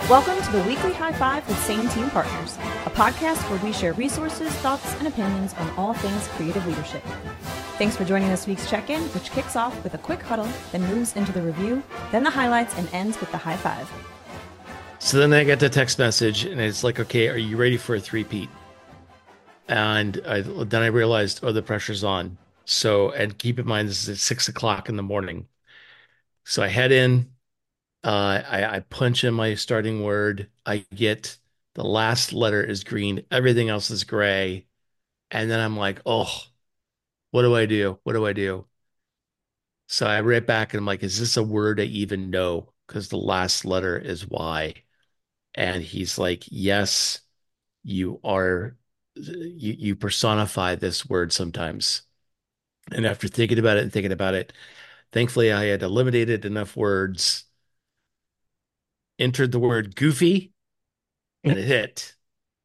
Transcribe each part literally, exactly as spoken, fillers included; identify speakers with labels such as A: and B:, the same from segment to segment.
A: Welcome to the Weekly High Five with Sane Team Partners, a podcast where we share resources, thoughts, and opinions on all things creative leadership. Thanks for joining this week's check-in, which kicks off with a quick huddle, then moves into the review, then the highlights, and ends with the high five.
B: So then I get the text message, and it's like, okay, are you ready for a three-peat? And I, then I realized, oh, the pressure's on. So, and keep in mind, this is at six o'clock in the morning. So I head in, uh, I, I punch in my starting word. I get the last letter is green, everything else is gray. And then I'm like, oh, what do I do? What do I do? So I write back and I'm like, is this a word I even know? Because the last letter is Y. And he's like, yes, you are, you, you personify this word sometimes. And after thinking about it and thinking about it, thankfully I had eliminated enough words, entered the word goofy, and it hit.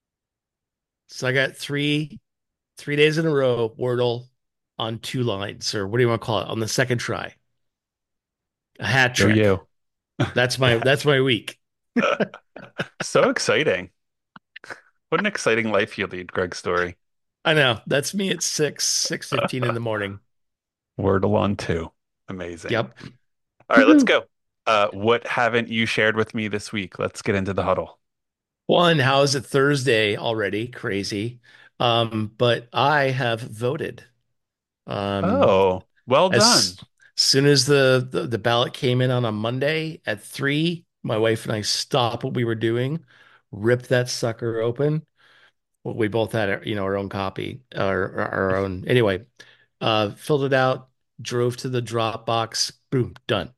B: So I got three, three days in a row, Wordle on two lines, or what do you want to call it? On the second try, a hat
C: Go
B: trick.
C: you.
B: That's my, that's my week.
C: So exciting. What an exciting life you lead, Greg Story.
B: I know. That's me at six, six fifteen in the morning.
C: Wordle on two. Amazing.
B: Yep.
C: All right, let's
B: Woohoo.
C: go. Uh, what haven't you shared with me this week? Let's get into the huddle.
B: One, how is it Thursday already? Crazy. Um, but I have voted. Um,
C: Oh, well done.
B: as soon as the, the the ballot came in on a Monday at three, my wife and I stopped what we were doing, ripped that sucker open. Well, we both had, you know, our own copy, our our own. Anyway, uh, filled it out, drove to the drop box. Boom, done.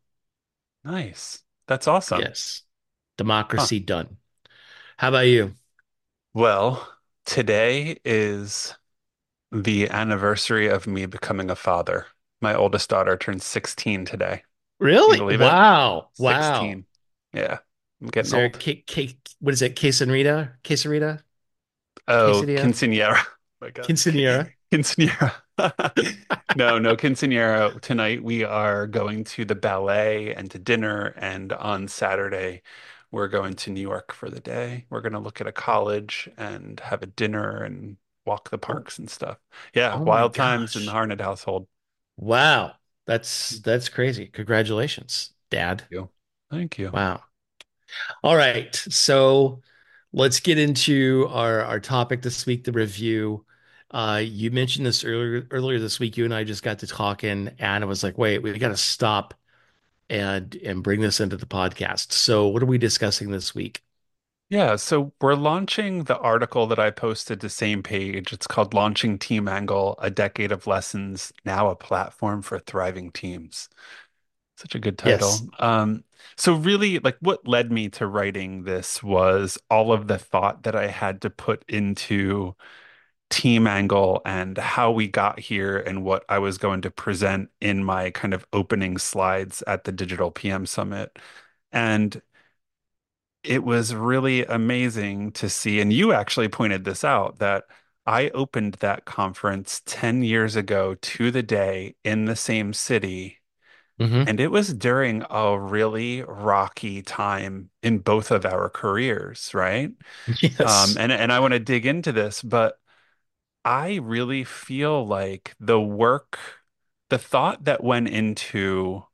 C: Nice. That's awesome.
B: Yes,
C: Huh.
B: democracy done. How about you?
C: Well, today is the anniversary of me becoming a father. My oldest daughter turned sixteen today. Can you
B: Really?
C: believe it?
B: Wow, wow.
C: sixteen. Yeah, I'm
B: Is
C: getting
B: there a
C: old.
B: cake, cake, what is it? Quesadilla? Quesadilla?
C: Oh,
B: Quesadilla?
C: quinceañera. Oh my God.
B: Quinceanera?
C: Quinceañera. No, no quinceañera. Tonight we are going to the ballet and to dinner, and on Saturday we're going to New York for the day. We're going to look at a college and have a dinner and walk the
B: Oh,
C: parks and stuff. Yeah,
B: oh my
C: wild times in the
B: gosh.
C: Harnett household.
B: Wow. That's that's crazy. Congratulations, Dad.
C: Thank you. Thank you.
B: Wow. All right. So let's get into our our topic this week, the review. Uh, you mentioned this earlier earlier this week. You and I just got to talking, and I was like, wait, we got to stop and and bring this into the podcast. So what are we discussing this week?
C: Yeah, so we're launching the article that I posted to same page. It's called Launching Team Angle, A Decade of Lessons, Now a Platform for Thriving Teams. Such a good
B: Yes.
C: title. Um, so really, like what led me to writing this was all of the thought that I had to put into team angle and how we got here and what I was going to present in my kind of opening slides at the Digital P M Summit. And it was really amazing to see, and you actually pointed this out, that I opened that conference ten years ago to the day in the same city.
B: Hmm.
C: And it was during a really rocky time in both of our careers, right? Um,
B: Yes.
C: and and I want to dig into this, but I really feel like the work, the thought that went into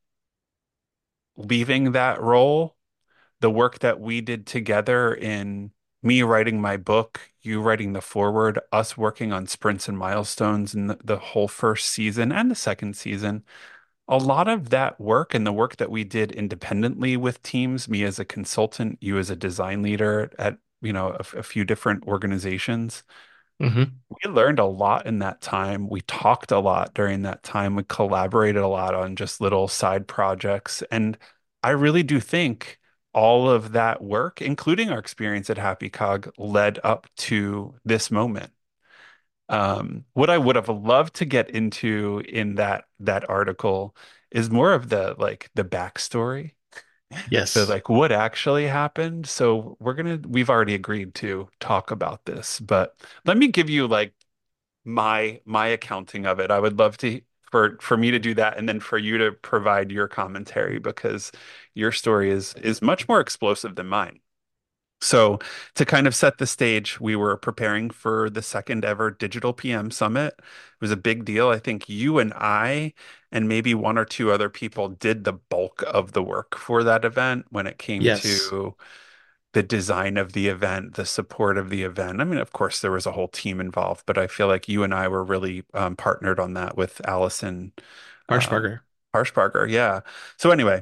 C: leaving that role, the work that we did together in me writing my book, you writing the foreword, us working on sprints and milestones in the, the whole first season and the second season. A lot of that work and the work that we did independently with teams, me as a consultant, you as a design leader at, you know, a, a few different organizations,
B: Hmm.
C: we learned a lot in that time. We talked a lot during that time. We collaborated a lot on just little side projects. And I really do think all of that work, including our experience at Happy Cog, led up to this moment. Um, what I would have loved to get into in that that article is more of the like the backstory, the
B: Yes.
C: like what actually happened. So we're gonna we've already agreed to talk about this, but let me give you like my my accounting of it. I would love to for for me to do that and then for you to provide your commentary because your story is is much more explosive than mine. So, to kind of set the stage, we were preparing for the second ever Digital P M Summit. It was a big deal. I think you and I, and maybe one or two other people, did the bulk of the work for that event when it came
B: Yes.
C: to the design of the event, the support of the event. I mean, of course, there was a whole team involved, but I feel like you and I were really um, partnered on that with Allison um,
B: Harshbarger.
C: Harshbarger. Yeah. So, anyway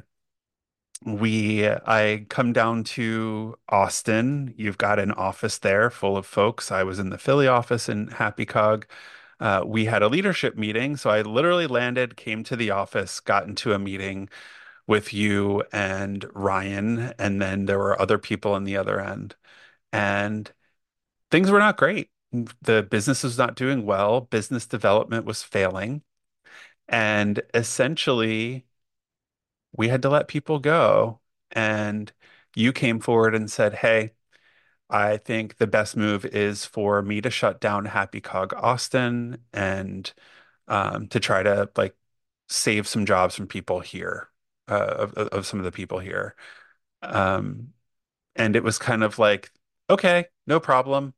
C: we I come down to Austin. You've got an office there full of folks. I was in the Philly office in Happy Cog. Uh, we had a leadership meeting, so I literally landed, came to the office, got into a meeting with you and Ryan, and then there were other people on the other end, and things were not great. The business was not doing well. Business development was failing, and essentially we had to let people go. And you came forward and said, "Hey, I think the best move is for me to shut down Happy Cog Austin and um, to try to like save some jobs from people here, uh, of, of some of the people here." Um, and it was kind of like, okay, no problem.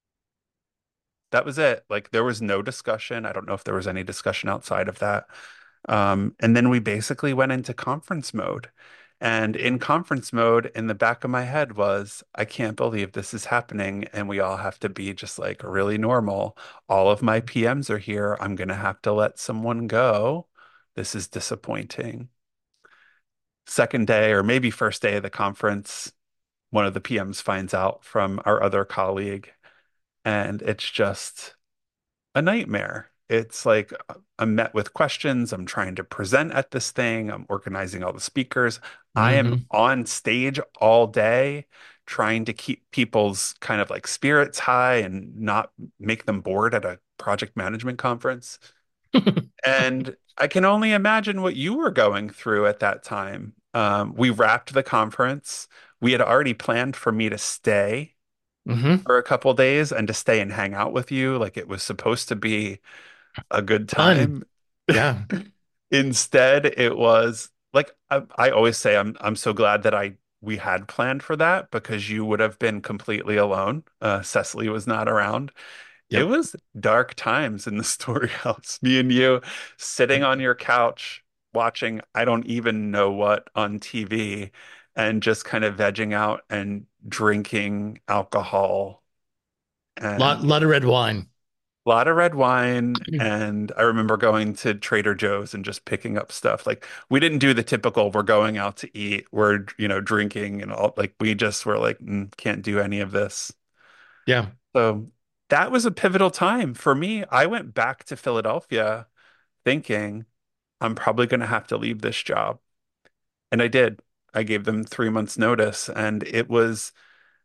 C: That was it. Like there was no discussion. I don't know if there was any discussion outside of that. Um, and then we basically went into conference mode. And in conference mode, in the back of my head was, I can't believe this is happening. And we all have to be just like really normal. All of my P Ms are here. I'm going to have to let someone go. This is disappointing. Second day, or maybe first day of the conference, one of the P Ms finds out from our other colleague, and it's just a nightmare. It's like uh, I'm met with questions. I'm trying to present at this thing. I'm organizing all the speakers. I am
B: Hmm.
C: on stage all day trying to keep people's kind of like spirits high and not make them bored at a project management conference. And I can only imagine what you were going through at that time. Um, we wrapped the conference. We had already planned for me to stay
B: Hmm.
C: for a couple days and to stay and hang out with you. Like it was supposed to be a good
B: Fun.
C: time.
B: Yeah.
C: Instead, it was like I, I always say I'm I'm so glad that I we had planned for that because you would have been completely alone. Uh, Cecily was not around. It
B: Yep.
C: was dark times in the story house. Me and you sitting on your couch watching I don't even know what on T V and just kind of vegging out and drinking alcohol
B: Lot
C: and
B: lot of red wine.
C: a lot of red wine, and I remember going to Trader Joe's and just picking up stuff. Like we didn't do the typical we're going out to eat, we're, you know, drinking and all like we just were like, "Mm, can't do any of this."
B: Yeah.
C: So that was a pivotal time for me. I went back to Philadelphia thinking I'm probably going to have to leave this job. And I did. I gave them three months notice, and it was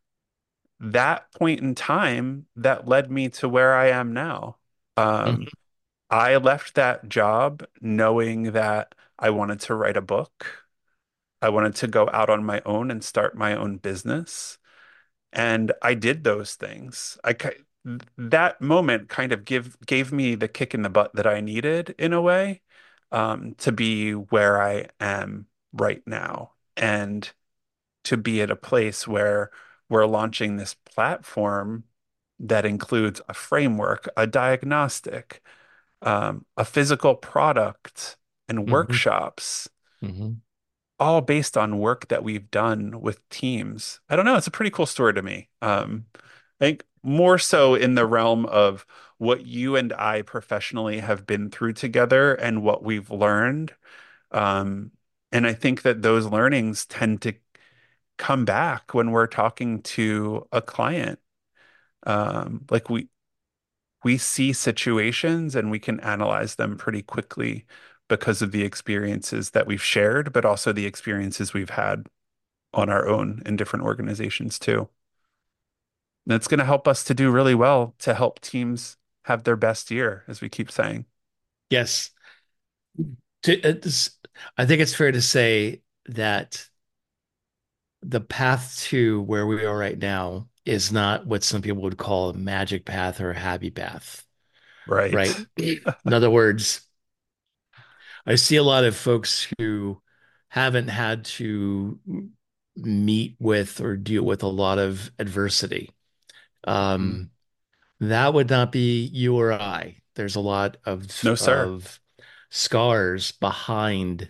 C: that point in time that led me to where I am now. Um,
B: Hmm.
C: I left that job knowing that I wanted to write a book. I wanted to go out on my own and start my own business. And I did those things. I ki- that moment kind of give gave me the kick in the butt that I needed in a way, um, to be where I am right now and to be at a place where we're launching this platform that includes a framework, a diagnostic, um, a physical product, and
B: Hmm.
C: workshops,
B: Hmm.
C: all based on work that we've done with teams. I don't know. It's a pretty cool story to me. Um, I think more so in the realm of what you and I professionally have been through together and what we've learned. Um, and I think that those learnings tend to come back when we're talking to a client. Um, like we we see situations and we can analyze them pretty quickly because of the experiences that we've shared, but also the experiences we've had on our own in different organizations too. And it's going to help us to do really well to help teams have their best year, as we keep saying.
B: Yes. To, it's, I think it's fair to say that the path to where we are right now is not what some people would call a magic path or a happy path, right?
C: Right.
B: In other words, I see a lot of folks who haven't had to meet with or deal with a lot of adversity.
C: Mm.
B: Um, that would not be you or I. There's a lot of
C: No, sir.
B: of scars behind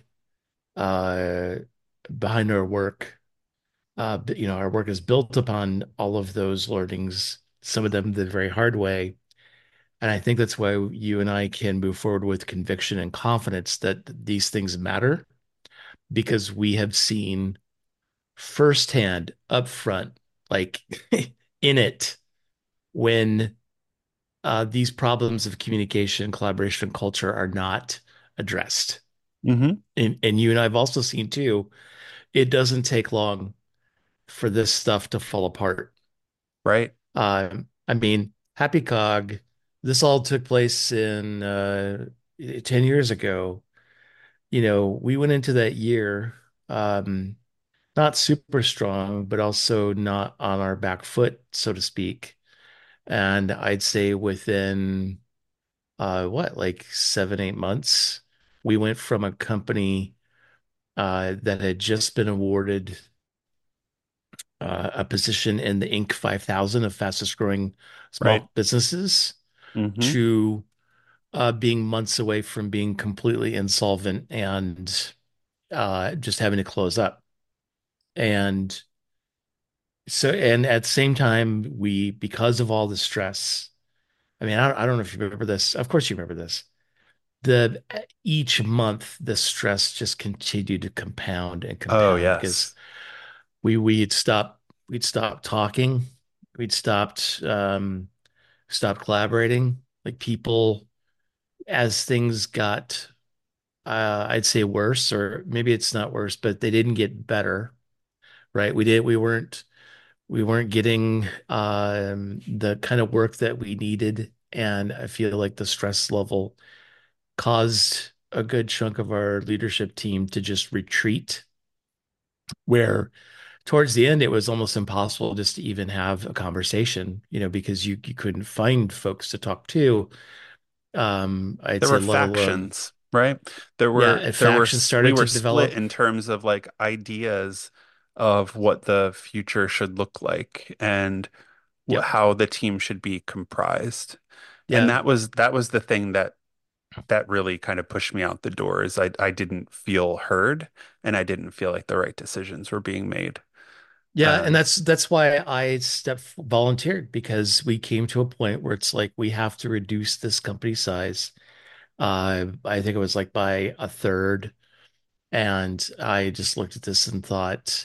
B: uh behind our work. Uh, but, you know, our work is built upon all of those learnings, some of them the very hard way. And I think that's why you and I can move forward with conviction and confidence that these things matter because we have seen firsthand up front, like in it, when uh, these problems of communication, collaboration, culture are not addressed.
C: Hmm.
B: And, and you and I have also seen too, it doesn't take long for this stuff to fall apart.
C: Right.
B: Um, I mean, Happy Cog, this all took place in uh, ten years ago. You know, we went into that year um, not super strong, but also not on our back foot, so to speak. And I'd say within uh, what, like seven, eight months, we went from a company uh, that had just been awarded uh, a position in the Inc five thousand of fastest growing
C: Right.
B: small businesses
C: Hmm.
B: to uh, being months away from being completely insolvent and uh, just having to close up. And so, and at the same time, we, because of all the stress, I mean, I, I don't know if you remember this. Of course, you remember this. The each month, the stress just continued to compound and
C: Oh,
B: compound because
C: yes.
B: we we'd stop we'd stop talking, we'd stopped um, stopped collaborating. Like people, as things got uh, I'd say worse, or maybe it's not worse, but they didn't get better, right? We did, we weren't, we weren't getting um, the kind of work that we needed, and I feel like the stress level caused a good chunk of our leadership team to just retreat. Where towards the end, it was almost impossible just to even have a conversation, you know, because you you couldn't find folks to talk to. Um, I'd
C: There
B: say,
C: were
B: let alone,
C: factions, right? There
B: yeah,
C: were
B: a
C: there were
B: faction
C: s- we
B: started
C: were
B: to
C: split
B: develop.
C: in terms of like ideas of what the future should look like and wh
B: Yep.
C: how the team should be comprised. And
B: Yeah.
C: that was that was the thing that that really kind of pushed me out the door is I I didn't feel heard and I didn't feel like the right decisions were being made.
B: Yeah, and
C: Um,
B: that's that's why I stepped volunteered because we came to a point where it's like we have to reduce this company size. Uh, I think it was like by a third, and I just looked at this and thought,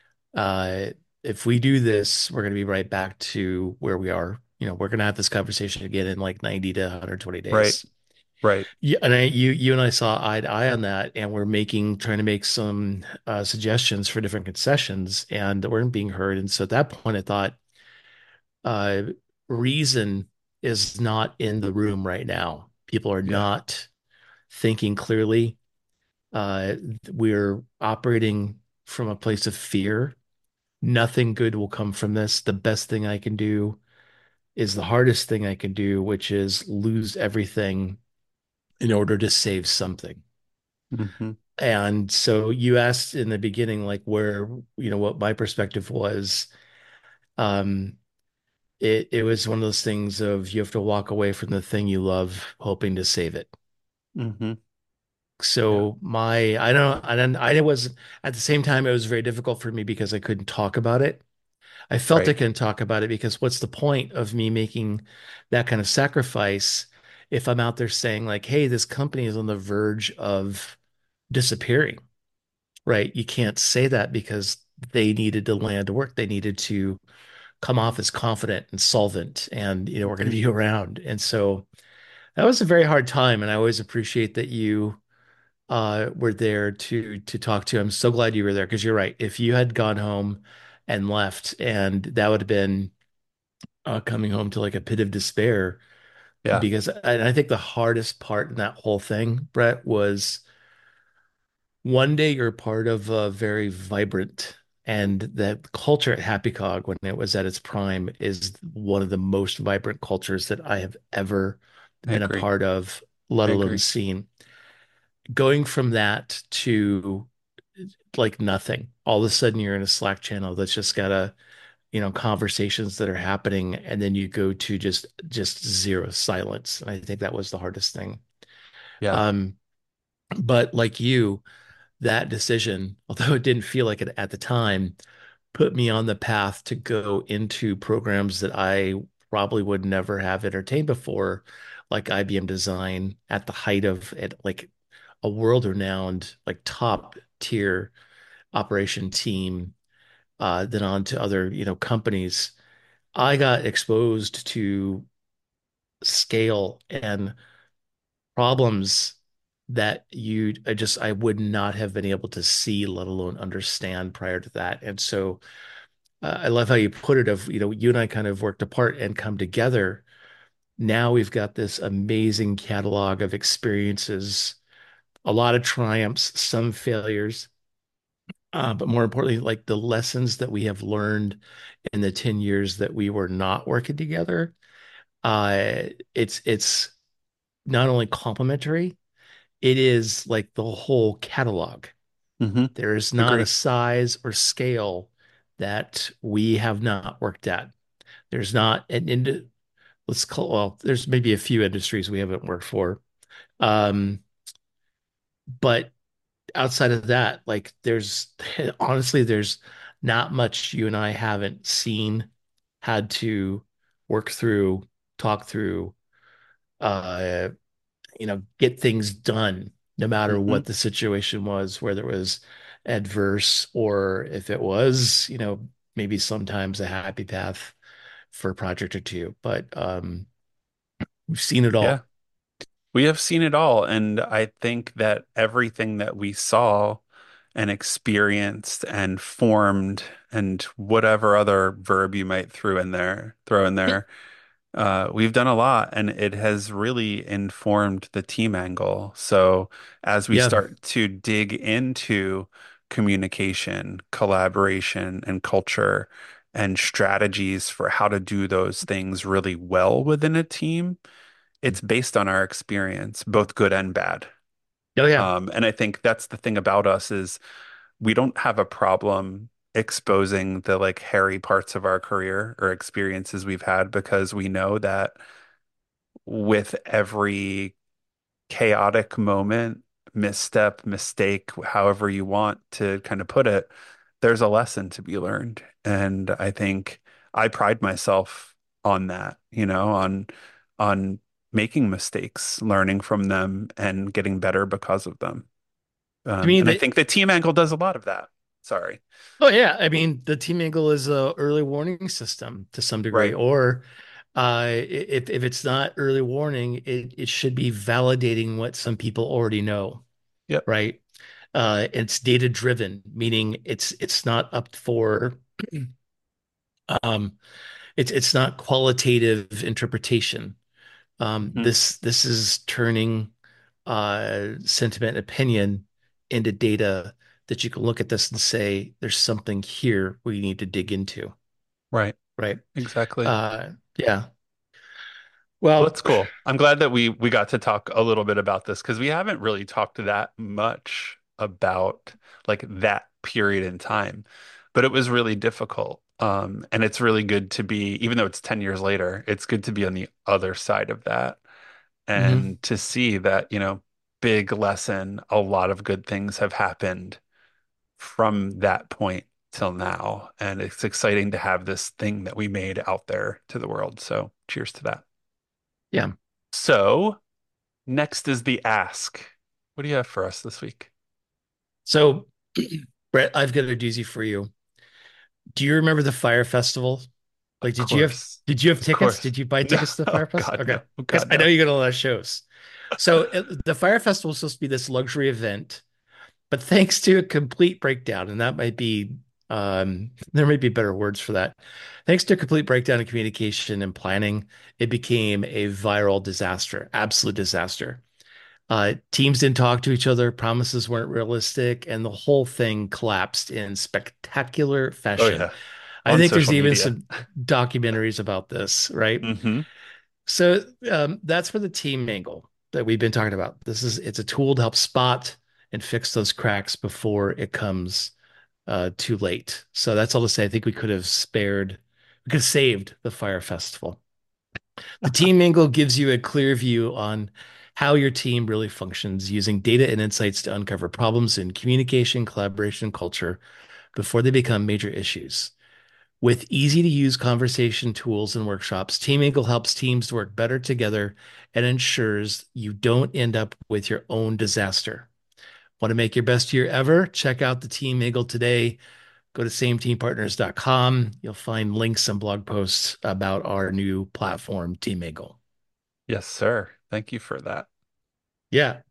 B: uh, if we do this, we're going to be right back to where we are. You know, we're going to have this conversation again in like ninety to one hundred twenty
C: right,
B: days.
C: right.
B: Yeah, and I, you, you and I saw eye to eye on that, and we're making, trying to make some uh, suggestions for different concessions, and that weren't being heard. And so at that point, I thought, uh, reason is not in the room right now. People are
C: Yeah.
B: not thinking clearly. Uh, we're operating from a place of fear. Nothing good will come from this. The best thing I can do is the hardest thing I can do, which is lose everything in order to save something.
C: Hmm.
B: And so you asked in the beginning, like where, you know, what my perspective was. Um, it it was one of those things of you have to walk away from the thing you love, hoping to save it.
C: Hmm. Yeah.
B: So my, I don't, I don't, I was at the same time, it was very difficult for me because I couldn't talk about it. I felt I
C: Right.
B: couldn't talk about it because what's the point of me making that kind of sacrifice if I'm out there saying like, hey, this company is on the verge of disappearing, right? You can't say that because they needed to land to work. They needed to come off as confident and solvent and, you know, we're going to
C: Mhm.
B: be around. And so that was a very hard time. And I always appreciate that you uh, were there to to talk to. I'm so glad you were there because you're right. If you had gone home and left, and that would have been uh, coming home to like a pit of despair.
C: Yeah.
B: Because and I think the hardest part in that whole thing, Brett, was one day you're part of a very vibrant and that culture at Happy Cog when it was at its prime is one of the most vibrant cultures that I have ever
C: I
B: been a
C: agree.
B: part of, let
C: I
B: alone
C: agree.
B: seen. Going from that to like nothing. All of a sudden you're in a Slack channel that's just got a, you know, conversations that are happening, and then you go to just just zero silence. And I think that was the hardest thing.
C: Yeah.
B: Um, but like you, that decision, although it didn't feel like it at the time, put me on the path to go into programs that I probably would never have entertained before, like I B M Design at the height of it, like a world-renowned, like top tier operation team, uh, then on to other, you know, companies. I got exposed to scale and problems that you I just I would not have been able to see, let alone understand prior to that. And so uh, I love how you put it of, you know, you and I kind of worked apart and come together. Now we've got this amazing catalog of experiences, a lot of triumphs, some failures, uh, but more importantly, like the lessons that we have learned in the ten years that we were not working together. Uh, it's it's not only complementary, it is like the whole catalog.
C: Hmm.
B: There is not a
C: Agree.
B: size or scale that we have not worked at. There's not an ind let's call well, there's maybe a few industries we haven't worked for. Um, but outside of that, like there's honestly, there's not much you and I haven't seen, had to work through, talk through, uh, you know, get things done, no matter
C: Hmm.
B: what the situation was, whether it was adverse or if it was, you know, maybe sometimes a happy path for a project or two. But um, we've seen it
C: Yeah.
B: all.
C: We have seen it all. And I think that everything that we saw and experienced and formed and whatever other verb you might throw in there, throw in there, uh, we've done a lot and it has really informed the team angle. So as we
B: Yeah.
C: start to dig into communication, collaboration, and culture and strategies for how to do those things really well within a team, it's based on our experience, both good and bad.
B: Oh yeah.
C: Um, and I think that's the thing about us is we don't have a problem exposing the like hairy parts of our career or experiences we've had because we know that with every chaotic moment, misstep, mistake, however you want to kind of put it, there's a lesson to be learned. And I think I pride myself on that, you know, on on making mistakes, learning from them, and getting better because of them.
B: I
C: Um,
B: mean,
C: and I
B: the,
C: think the team angle does a lot of that. Sorry.
B: oh yeah. I mean, the team angle is a early warning system to some degree,
C: Right.
B: or uh, if if it's not early warning, it it should be validating what some people already know,
C: Yep.
B: right? Uh, it's data driven, meaning it's it's not up for um, it's it's not qualitative interpretation. Um,
C: Hmm.
B: this this is turning uh, sentiment and opinion into data that you can look at this and say, there's something here we need to dig into,
C: Right.
B: right?
C: Exactly.
B: Uh, yeah.
C: Well,
B: Well,
C: that's cool. I'm glad that we we got to talk a little bit about this because we haven't really talked that much about like that period in time. But it was really difficult. Um, and it's really good to be, even though it's ten years later, it's good to be on the other side of that
B: mhm.
C: and to see that, you know, big lesson, a lot of good things have happened from that point till now. And it's exciting to have this thing that we made out there to the world. So cheers to that.
B: Yeah.
C: So next is the ask. What do you have for us this week?
B: So, Brett, I've got a doozy for you. Do you remember the Fire Festival? Like,
C: Of
B: did you have
C: course.
B: did you have
C: Of
B: tickets?
C: course.
B: Did you buy
C: No,
B: tickets to the
C: oh
B: Fire Festival?
C: God,
B: Okay,
C: no. Oh
B: because
C: God,
B: I know
C: no.
B: you go to a lot of shows. So it, the Fire Festival is supposed to be this luxury event, but thanks to a complete breakdown, and that might be um, there might be better words for that. Thanks to a complete breakdown in communication and planning, it became a viral disaster, absolute disaster. Uh, teams didn't talk to each other, promises weren't realistic, and the whole thing collapsed in spectacular
C: Oh
B: fashion.
C: yeah.
B: I
C: On
B: think there's
C: social
B: even
C: media.
B: some documentaries about this, right?
C: Hmm.
B: So um, that's for the team angle that we've been talking about. This is it's a tool to help spot and fix those cracks before it comes uh, too late. So that's all to say. I think we could have spared, we could have saved the Fire Festival. The Team Mingle gives you a clear view on how your team really functions using data and insights to uncover problems in communication, collaboration, and culture before they become major issues. With easy to use conversation tools and workshops, Team Mingle helps teams to work better together and ensures you don't end up with your own disaster. Want to make your best year ever? Check out the Team Mingle today. Go to same team partners dot com. You'll find links and blog posts about our new platform, Team Mingle.
C: Yes, sir. Thank you for that.
B: Yeah.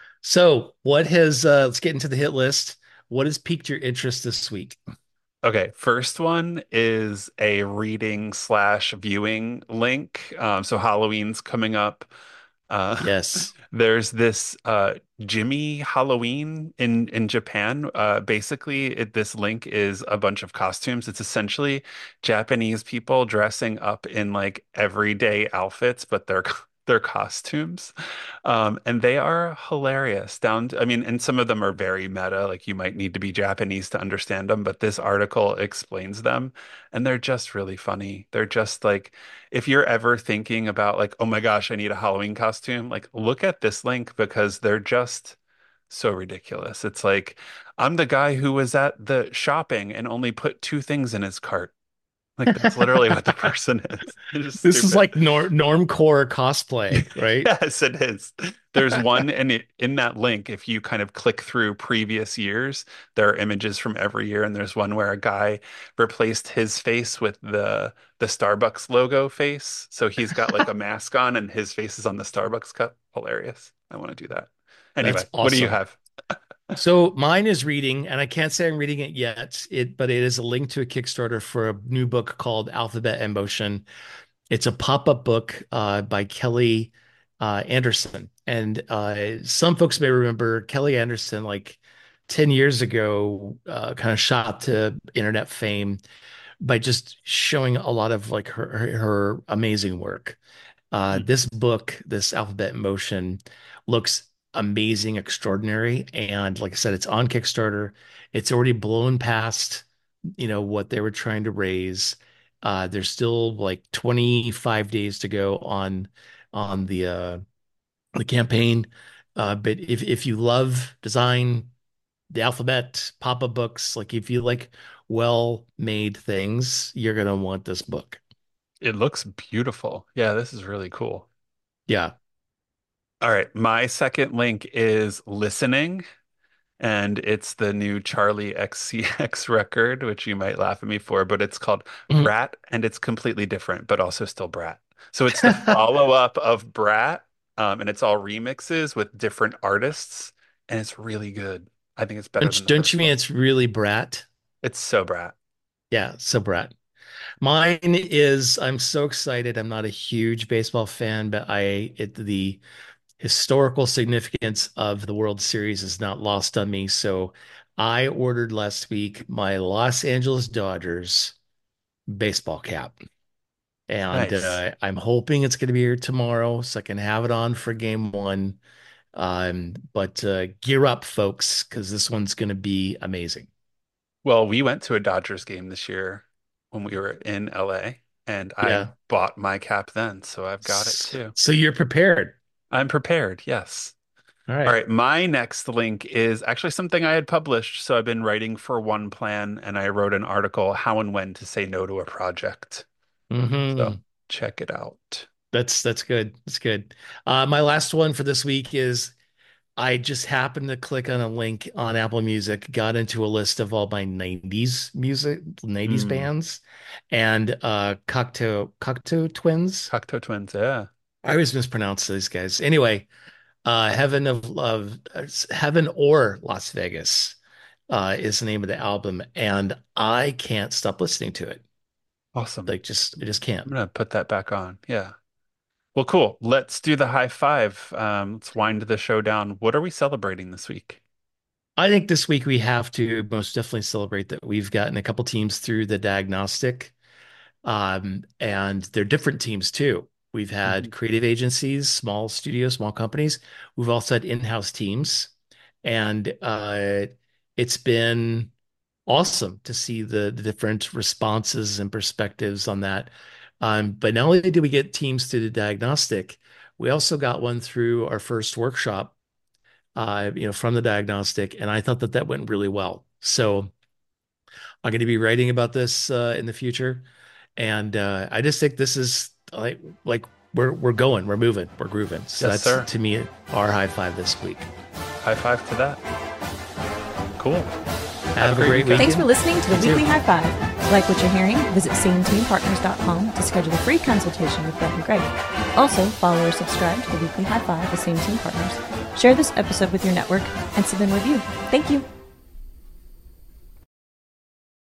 B: So, what has, uh, let's get into the hit list. What has piqued your interest this week?
C: Okay, first one is a reading slash viewing link. Um, so Halloween's coming up. Uh,
B: Yes.
C: there's this uh, Jimmy Halloween in in Japan. Uh, basically, it, this link is a bunch of costumes. It's essentially Japanese people dressing up in like everyday outfits, but they're they're costumes. Um, and they are hilarious down to, I mean, and some of them are very meta, like you might need to be Japanese to understand them, but this article explains them and they're just really funny. They're just like, if you're ever thinking about like, oh my gosh, I need a Halloween costume, like look at this link because they're just so ridiculous. It's like, I'm the guy who was at the shopping and only put two things in his cart. Like that's literally what the person is. It's just
B: This is
C: stupid.
B: like norm normcore cosplay, right?
C: Yes, it is. There's one, and it, in that link, if you kind of click through previous years, there are images from every year, and there's one where a guy replaced his face with the the Starbucks logo face. So he's got like a mask on, and his face is on the Starbucks cup. Hilarious. I want to do that.
B: That's
C: Anyway, what do you
B: awesome.
C: have?
B: So mine is reading, and I can't say I'm reading it yet. It, but it is a link to a Kickstarter for a new book called Alphabet in Motion. It's a pop-up book uh, by Kelly uh, Anderson, and uh, some folks may remember Kelly Anderson, like ten years ago, uh, kind of shot to internet fame by just showing a lot of like her her, her amazing work. Uh,
C: Hmm.
B: this book, this Alphabet in Motion, looks amazing, extraordinary, and like I said, it's on Kickstarter. It's already blown past, you know, what they were trying to raise. Uh, there's still like twenty-five days to go on on the uh, the campaign. Uh, but if if you love design, the alphabet, pop-up books, like if you like well-made things, you're gonna want this book.
C: It looks beautiful. Yeah, this is really cool.
B: Yeah.
C: All right, my second link is listening. And it's the new Charlie X C X record, which you might laugh at me for, but it's called Brat, and it's completely different, but also still Brat. So it's the follow-up of Brat, um, and it's all remixes with different artists, and it's really good. I think it's better
B: Don't
C: than
B: you,
C: the
B: don't you
C: first
B: mean
C: one.
B: it's really Brat?
C: It's so Brat.
B: Yeah, so Brat. Mine is I'm so excited. I'm not a huge baseball fan, but I it the historical significance of the World Series is not lost on me. So I ordered last week my Los Angeles Dodgers baseball cap. And
C: Nice.
B: uh, I'm hoping it's going to be here tomorrow so I can have it on for game one. Um, but uh, gear up, folks, because this one's going to be amazing.
C: Well, we went to a Dodgers game this year when we were in L A, and I
B: Yeah.
C: bought my cap then, so I've got it
B: S-
C: too.
B: So you're prepared.
C: I'm prepared, yes.
B: All
C: All
B: right.
C: right, my next link is actually something I had published. So I've been writing for One Plan and I wrote an article, How and When to Say No to a Project. So
B: Hmm.
C: check it out.
B: That's that's good. That's good. Uh, my last one for this week is I just happened to click on a link on Apple Music, got into a list of all my nineties music, nineties
C: Mm,
B: bands, and uh Cocteau Cocteau Twins.
C: Cocteau Twins, yeah.
B: I always mispronounce these guys. Anyway, uh Heaven of Love, uh, Heaven or Las Vegas uh is the name of the album, and I can't stop listening to it.
C: Awesome.
B: Like just I just can't.
C: I'm gonna put that back on. Yeah. Well, cool. Let's do the high five. Um, let's wind the show down. What are we celebrating this week?
B: I think this week we have to most definitely celebrate that we've gotten a couple teams through the diagnostic. Um, and they're different teams too. We've had
C: Mhm.
B: creative agencies, small studios, small companies. We've also had in-house teams. And uh, it's been awesome to see the, the different responses and perspectives on that. Um, but not only did we get teams through the diagnostic, we also got one through our first workshop, uh, you know, from the diagnostic, and I thought that that went really well. So I'm going to be writing about this uh, in the future, and uh, I just think this is like like we're we're going, we're moving, we're grooving. So
C: Yes,
B: that's
C: sir.
B: to me our high five this week.
C: High five to that. Cool.
B: Have, a great week.
A: Thanks for listening to the
B: You too.
A: Weekly High Five. Like what you're hearing? Visit same team partners dot com to schedule a free consultation with Brett and Greg. Also, follow or subscribe to the Weekly High Five with Same Team Partners. Share this episode with your network and send in a review. Thank you.